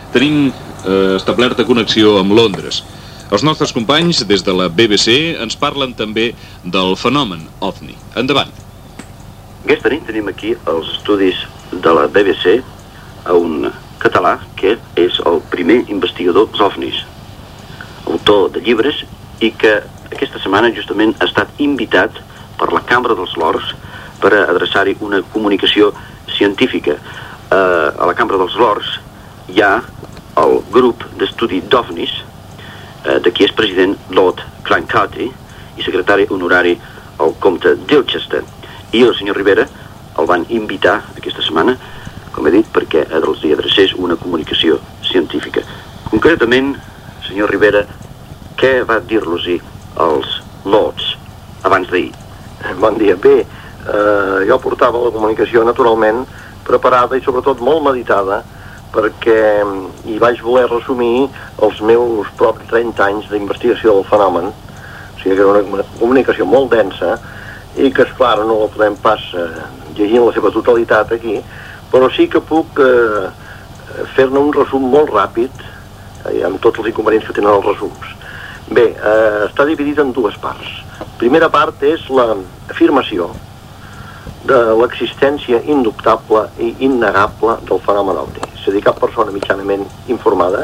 tenim establerta connexió amb Londres. Els nostres companys, des de la BBC, ens parlen també del fenomen OVNI. Endavant. Aquesta nit tenim aquí els estudis de la BBC a un català que és el primer investigador dels OVNIs, autor de llibres, i que aquesta setmana justament ha estat invitat per la Cambra dels Lords per adreçar-hi una comunicació científica. A la Cambra dels Lords hi ha el grup d'estudi d'OVNIs, de qui és president Lord Clancarty i secretari honorari el comte d'Ilchester. I el senyor Rivera el van invitar aquesta setmana, com he dit, perquè els hi adrecés una comunicació científica. Concretament, senyor Rivera, què va dir-los-hi als Lords abans d'ahir? Bon dia. Bé, jo portava la comunicació naturalment preparada i sobretot molt meditada, perquè hi vaig voler resumir els meus propis 30 anys d'investigació del fenomen. O sigui que era una comunicació molt densa i que, esclar, no la podem pas llegir en la seva totalitat aquí, però sí que puc fer-ne un resum molt ràpid, amb tots els inconvenients que tenen els resums. Bé, està dividit en dues parts. Primera part és l'afirmació de l'existència indubtable i innegable del fenomen OVNI. És a dir, cap persona mitjanament informada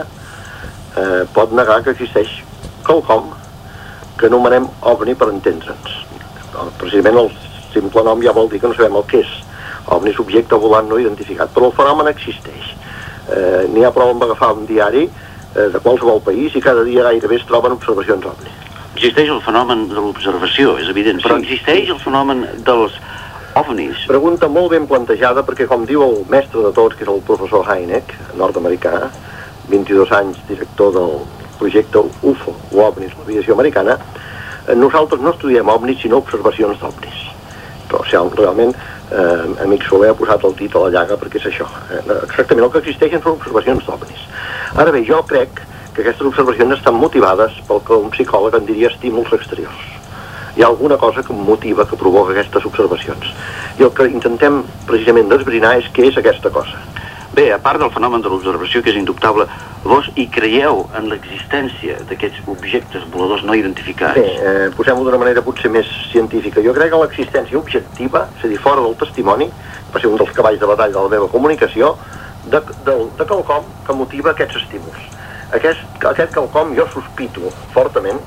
pot negar que existeix quelcom que anomenem OVNI per entendre'ns. Precisament el simple nom ja vol dir que no sabem el que és. OVNI és objecte volant no identificat, però el fenomen existeix. N'hi ha prou amb agafar un diari de qualsevol país i cada dia gairebé es troben observacions OVNI. Existeix el fenomen de l'observació, és evident, però existeix el fenomen dels OVNIs? Pregunta molt ben plantejada, perquè com diu el mestre de tots, que és el professor Hynek, nord-americà, 22 anys director del projecte UFO, o OVNIs, l'aviació americana, nosaltres no estudiem OVNIs, sinó observacions d'OVNIs. Però realment, amic Soler ha posat el dit a la llaga perquè és això. Exactament, el que existeixen són observacions d'OVNIs. Ara bé, jo crec que aquestes observacions estan motivades pel que un psicòleg en diria estímuls exteriors. Hi ha alguna cosa que motiva, que provoca aquestes observacions. I el que intentem precisament desbrinar és què és aquesta cosa. Bé, a part del fenomen de l'observació, que és indubtable, vos hi creieu en l'existència d'aquests objectes voladors no identificats? Bé, posem-ho d'una manera potser més científica. Jo crec que l'existència objectiva, és a dir, fora del testimoni, va ser un dels cavalls de batalla de la meva comunicació, de quelcom que motiva aquests estímuls. Aquest quelcom jo sospito fortament,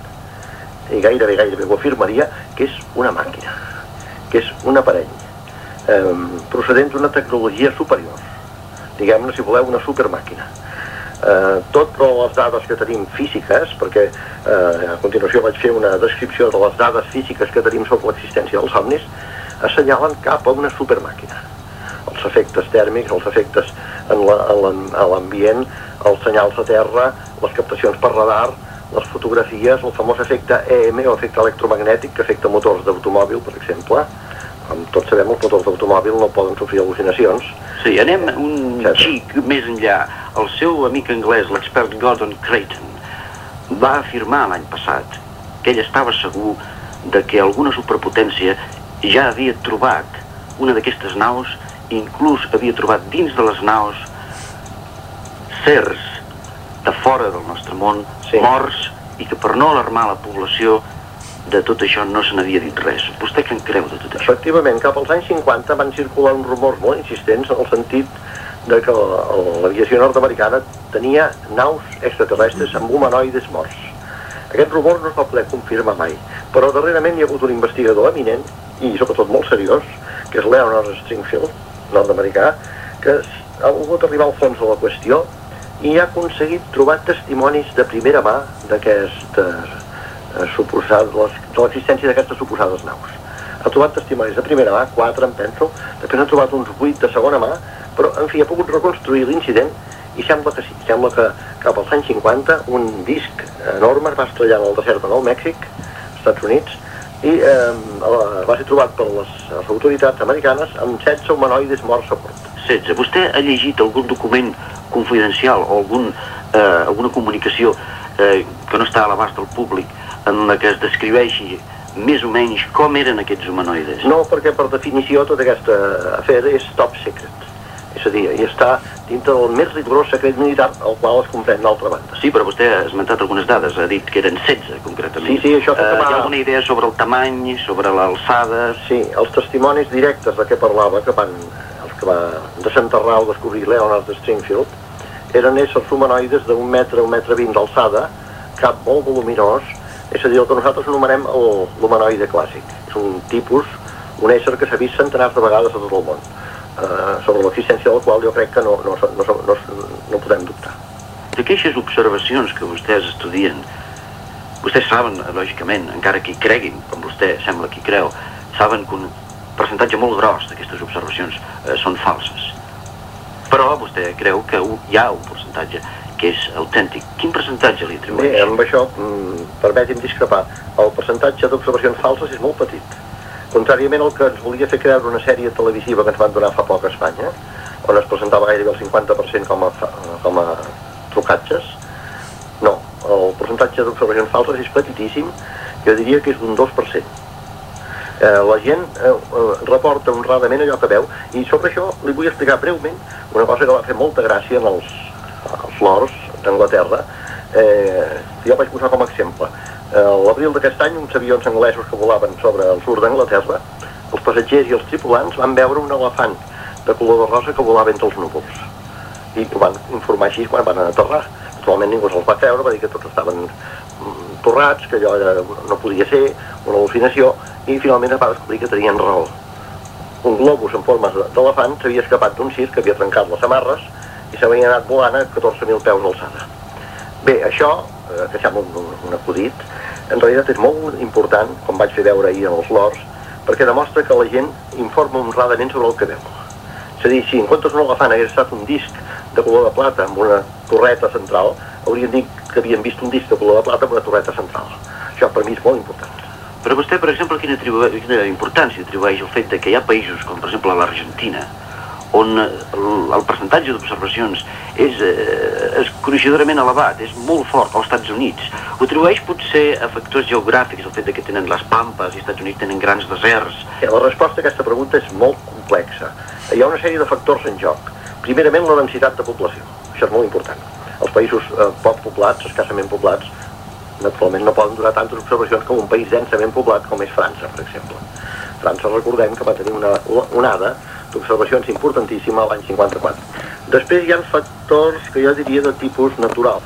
i gairebé ho afirmaria, que és una màquina, que és un aparell procedent d'una tecnologia superior, diguem-ne, si voleu, una supermàquina. Tot però les dades que tenim físiques, perquè a continuació vaig fer una descripció de les dades físiques que tenim sobre l'existència dels OVNIs, assenyalen cap a una supermàquina. Els efectes tèrmics, els efectes a l'ambient, els senyals a terra, les captacions per radar, les fotografies, el famós efecte EM o efecte electromagnètic que afecta motors d'automòbil, per exemple. Com tots sabem, els motors d'automòbil no poden sofrir al·lucinacions. Sí, anem un xic més enllà. El seu amic anglès, l'expert Gordon Creighton, va afirmar l'any passat que ell estava segur de que alguna superpotència ja havia trobat una d'aquestes naus, inclús havia trobat dins de les naus sers de fora del nostre món, morts, i que per no alarmar la població de tot això no se n'havia dit res. Vostè què en creu de tot això? Efectivament, cap als anys 50 van circular uns rumors molt insistents en el sentit de que l'aviació nord-americana tenia naus extraterrestres amb humanoides morts. Aquest rumor no es va poder confirmar mai, però darrerament hi ha hagut un investigador eminent i sobretot molt seriós, que és Leonard Stringfield, nord-americà, que ha volgut arribar al fons de la qüestió i ha aconseguit trobar testimonis de primera mà de l'existència d'aquestes suposades naus. Ha trobat testimonis de primera mà, 4 em penso, després ha trobat uns 8 de segona mà, però en fi ha pogut reconstruir l'incident i sembla que sí, sembla que cap als anys 50 un disc enorme es va estrellar en el desert de Nou Mèxic, Estats Units, i va ser trobat per les autoritats americanes amb 16 humanoides morts a bord. 16. Vostè ha llegit algun document confidencial o alguna comunicació que no està a l'abast del públic en la que es descriveixi més o menys com eren aquests humanoides? No, perquè per definició tota aquesta afer és top secret. És a dir, hi està dintre del més rigorós secret militar, el qual es comprèn d'altra banda. Sí, però vostè ha esmentat algunes dades, ha dit que eren 16, concretament. Sí, això que Hi ha alguna idea sobre el tamany, sobre l'alçada? Sí, els testimonis directes de què parlava, els que va desenterrar o descobrir Leonard Stringfield, eren éssers humanoides d'un metre, 1,20 metre d'alçada, cap molt voluminós, és a dir, el que nosaltres anomenem l'humanoide clàssic. És un tipus, un ésser que s'ha vist centenars de vegades a tot el món, sobre l'existència del qual jo crec que no podem dubtar. D'aquestes observacions que vostès estudien, vostès saben, lògicament, encara que hi creguin, com vostè sembla que hi creu, saben que un percentatge molt gros d'aquestes observacions són falses. Però vostè creu que hi ha un percentatge que és autèntic. Quin percentatge li atribueix? Bé, amb això, permeti'm discrepar. El percentatge d'observacions falses és molt petit. Contràriament al que ens volia fer creure una sèrie televisiva que ens van donar fa poc a Espanya, on es presentava gairebé el 50% com a trucatges, no, el percentatge d'observacions falses és petitíssim, jo diria que és d'un 2%. La gent reporta honradament allò que veu, i sobre això li vull explicar breument una cosa que va fer molta gràcia en els Lords d'Anglaterra. Jo vaig posar com a exemple. A l'abril d'aquest any, uns avions anglesos que volaven sobre el sud d'Anglaterra, els passatgers i els tripulants van veure un elefant de color de rosa que volava entre els núvols. I ho van informar així quan van aterrar. Naturalment ningú se'ls va creure, va dir que tots estaven torrats, que allò no podia ser, una al·lucinació, i finalment es va descobrir que tenien raó. Un globus en forma d'elefant s'havia escapat d'un circ que havia trencat les amarres i s'havia anat volant a 14.000 peus d'alçada. Bé, això, que sembla un acudit, en realitat és molt important, com vaig fer veure ahir en els Lords, perquè demostra que la gent informa honradament sobre el que veu. És a dir, si en comptes d'un elefant hagués estat un disc de color de plata amb una torreta central, haurien dit que havien vist un disc de color de plata amb una torreta central. Això per mi és molt important. Però vostè, per exemple, quina importància atribueix el fet que hi ha països, com per exemple l'Argentina, on el percentatge d'observacions és coneixedorament elevat, és molt fort, als Estats Units. Ho atribueix potser a factors geogràfics, el fet que tenen les Pampas i els Estats Units tenen grans deserts? La resposta a aquesta pregunta és molt complexa. Hi ha una sèrie de factors en joc. Primerament, la densitat de població. Això és molt important. Els països poc poblats, escassament poblats, naturalment no poden donar tantes observacions com un país densament poblat com és França, per exemple. França, recordem que va tenir una onada d'observacions importantíssima l'any 54. Després hi ha factors que jo diria de tipus natural,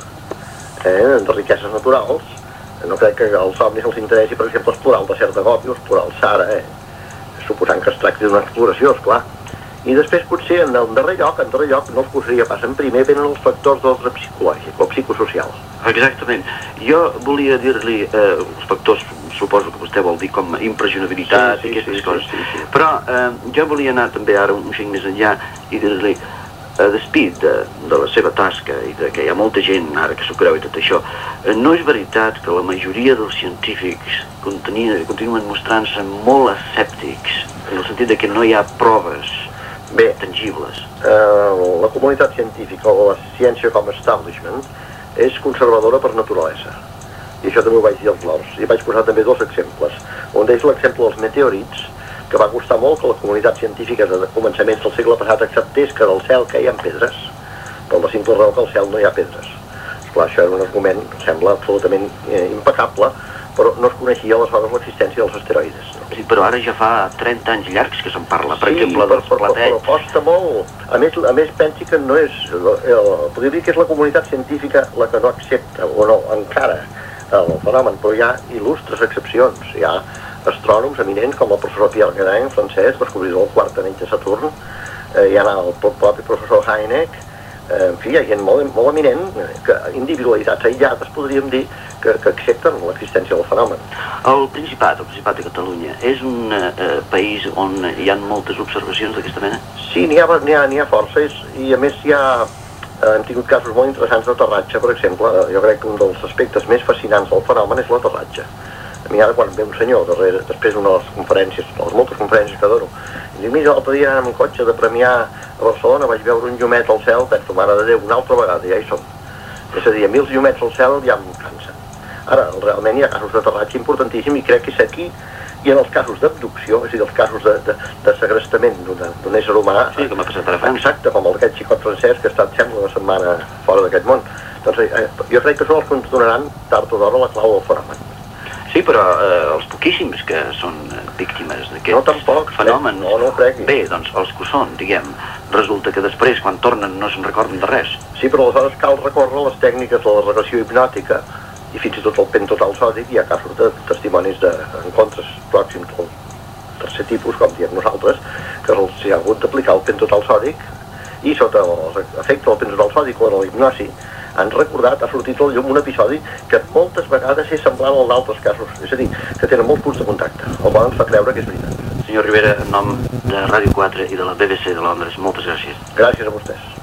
de riqueses naturals. No crec que als somnis els interessi, per exemple, explorar el desert de Gobi o explorar el Sahara, suposant que es tracti d'una exploració, esclar. I després potser en darrer lloc, no els posaria pas en primer, venen els factors d'ordre psicològic o psicosocial. Exactament. Jo volia dir-li els factors, suposo que vostè vol dir com impressionabilitat i aquestes coses. Però jo volia anar també ara un xic més enllà i dir-li, despit de la seva tasca i que hi ha molta gent ara que s'ho creu i tot això, no és veritat que la majoria dels científics continuen mostrant-se molt escèptics, en el sentit que no hi ha proves tangibles? La comunitat científica o la ciència com a establishment és conservadora per naturalesa. I això també ho vaig dir als Lords. I vaig posar també dos exemples. Un d'ells l'exemple dels meteorits, que va costar molt que la comunitat científica de començaments del segle passat acceptés que del cel caien pedres, per la simple raó que al cel no hi ha pedres. Esclar, això era un argument, sembla absolutament impecable, però no es coneixia aleshores l'existència dels asteroides. Sí, però ara ja fa 30 anys llargs que se'n parla, per exemple, dels platets. Però costa molt. A més pensi que no és... Podria dir que és la comunitat científica la que no accepta, o no, encara, el fenomen, però hi ha il·lustres excepcions. Hi ha astrònoms eminents com el professor Pierre Guérin, francès, descobridor del quart anell de Saturn, hi ha el propi professor Hynek, en fi, hi ha gent molt eminent, que individualitats aïllades, podríem dir, que accepten l'existència del fenomen. El Principat de Catalunya, és un país on hi ha moltes observacions d'aquesta mena? Sí, n'hi ha forces, i a més hem tingut casos molt interessants d'aterratge, per exemple. Jo crec que un dels aspectes més fascinants del fenomen és l'aterratge. A mi ara quan ve un senyor, després d'una de les conferències, de les moltes conferències que dono, i diu, mira, l'altre dia anant amb un cotxe de Premià a Barcelona vaig veure un llumet al cel, penso, mare de Déu, una altra vegada, ja hi som. És a dir, a mi els llumets al cel ja em cansen. Ara, realment hi ha casos d'aterratge importantíssim i crec que és aquí I en els casos d'abducció, és a dir, els casos de segrestament d'un ésser humà... Sí, com ha passat ara fa anys. Exacte, com aquest xicot francès que ha estat, sembla, una setmana fora d'aquest món. Doncs jo crec que són els que ens donaran tard o d'hora la clau del fenomen. Sí, però els poquíssims que són víctimes d'aquest fenomen... No ho creguis. Bé, doncs els que ho són, diguem, resulta que després, quan tornen, no se'n recorden de res. Sí, però aleshores cal recórrer les tècniques de la regressió hipnòtica i fins i tot el pentotal sòdic. Hi ha casos de testimonis d'encontres pròxims del tercer tipus, com diem nosaltres, que els ha hagut d'aplicar el pentotal sòdic i sota l'efecte del pentotal sòdic o de la hipnosi han recordat, ha sortit al llum un episodi que moltes vegades és semblant al d'altres casos, és a dir, que tenen molts punts de contacte, el qual ens fa creure que és veritat. Senyor Rivera, en nom de Ràdio 4 i de la BBC de Londres, moltes gràcies. Gràcies a vostès.